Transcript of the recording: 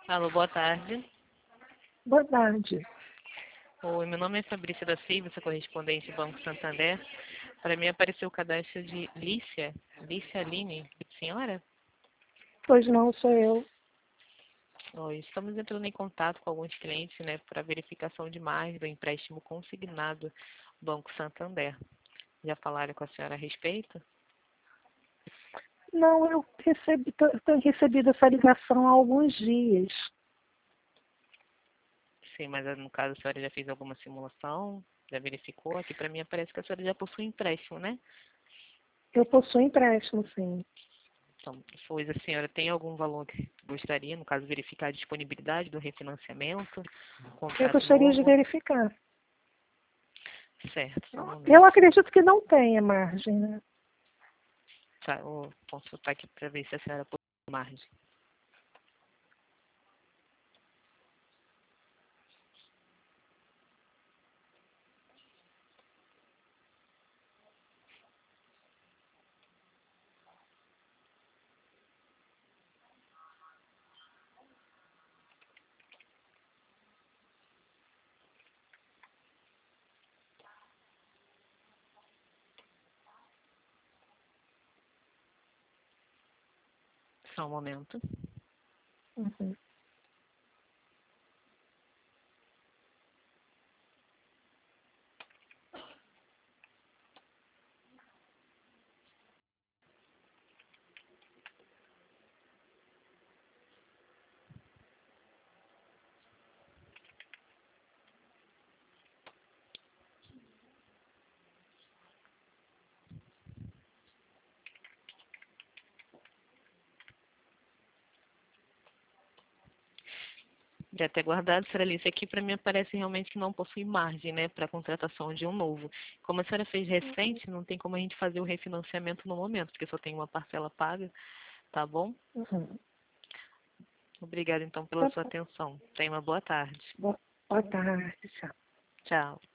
Alô, boa tarde. Boa tarde. Oi, meu nome é Fabrícia da Silva, sou correspondente do Banco Santander. Para mim apareceu o cadastro de Lícia Aline, senhora? Pois não, sou eu. Oi, estamos entrando em contato com alguns clientes, né, para verificação de margem do empréstimo consignado do Banco Santander. Já falaram com a senhora a respeito? Não, eu tenho recebido essa ligação há alguns dias. Sim, mas no caso a senhora já fez alguma simulação? Já verificou? Aqui para mim aparece que a senhora já possui empréstimo, né? Eu possuo empréstimo, sim. Então, pois a senhora tem algum valor que gostaria, no caso, verificar a disponibilidade do refinanciamento, Eu contrato gostaria de novo? verificar. Certo, só um Eu momento. acredito que não tenha margem, né? Tá, eu vou consultar aqui para ver se a senhora possui margem. Só um momento. Uhum. Já ter guardado, senhora Alice, aqui para mim aparece realmente que não possui margem, né, para a contratação de um novo. Como a senhora fez recente, não tem como a gente fazer o refinanciamento no momento, porque só tem uma parcela paga, tá bom? Uhum. Obrigada, então, pela Tá sua bom. atenção. Tenha uma boa tarde. Boa tarde, tchau. Tchau.